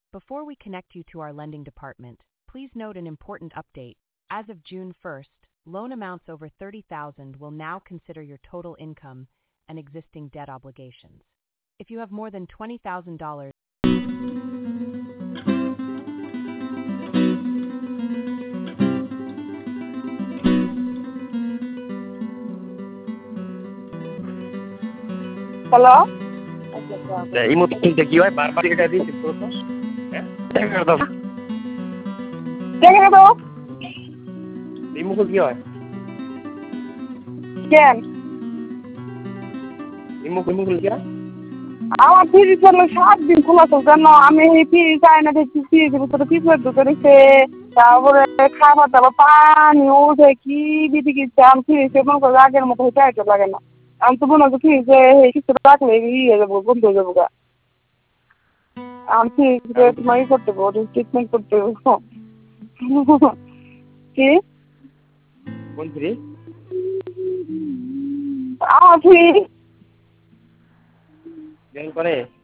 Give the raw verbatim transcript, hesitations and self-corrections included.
Before we connect you to our lending department, please note an important update. As of June first, loan amounts over thirty thousand dollars will now consider your total income and existing debt obligations. If you have more than twenty thousand dollars, hello এই মুহূর্তে কি হয় বারবার এটা দিয়েছি তো হ্যাঁ দেখা দাও দেখে দাও এই মুহূর্তে কি হয় কেন এই মুহূর্তে মুহূর্তে কি হয় আমার ফ্রিজ চলে সাত দিন খোলা তো কেন আমি এই ফ্রিজ চাই না দেখছি ফ্রিজের ভিতরে পিঁপড়ে ঢুকে রয়েছে তারপরে খাবার দাবার পানি উঠে কি বিধি কিচ্ছে আমি ফ্রিজে মনে করি আগের মতো হইতে আইতে লাগে না আমি তো মনে হচ্ছে ফ্রিজে কিছু রাখলে ইয়ে যাবো বন্ধ হয়ে যাবো গা আমি ফ্রিজে তোমার ই করতে পারবো ট্রিটমেন্ট করতে পারবো কি কোন ফ্রিজ আমার ফ্রিজ জয়েন করে